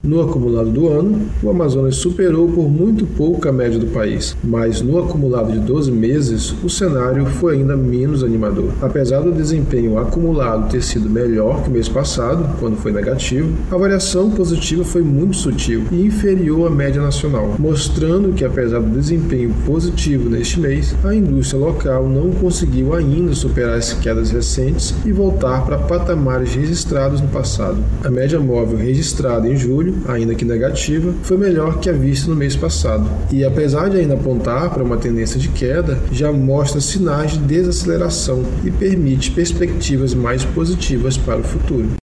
No acumulado do ano, o Amazonas superou por muito pouco a média do país, mas no acumulado de 12 meses, o cenário foi ainda menos animador. Apesar do desempenho acumulado ter sido melhor que o mês passado, quando foi negativo, a variação positiva foi muito sutil e inferior à média nacional, mostrando que apesar do desempenho positivo neste mês, a indústria local não conseguiu ainda superar as quedas recentes e voltar para patamares registrados no passado. A média móvel registrada em julho, ainda que negativa, foi melhor que a vista no mês passado. E apesar de ainda apontar para uma tendência de queda, já mostra sinais de desaceleração e permite perspectivas mais positivas para o futuro.